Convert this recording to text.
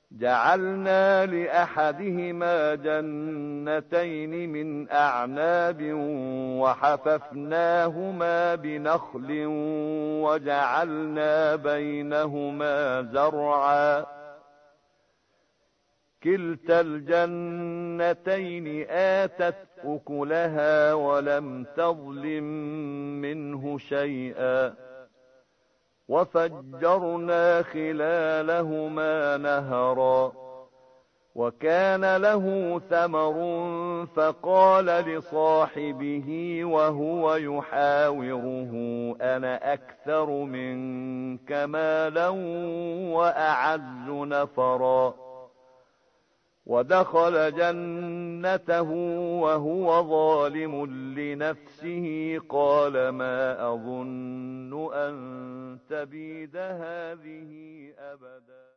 جعلنا لأحدهما جنتين من أعناب وحففناهما بنخل وجعلنا بينهما زرعا كلتا الجنتين آتت أكلها ولم تظلم منه شيئا وفجرنا خلالهما نهرا وكان له ثمر فقال لصاحبه وهو يحاوره أنا أكثر منك مالا وأعز نفرا ودخل جنته وهو ظالم لنفسه قال ما أظن أن تبيد هذه أبدا.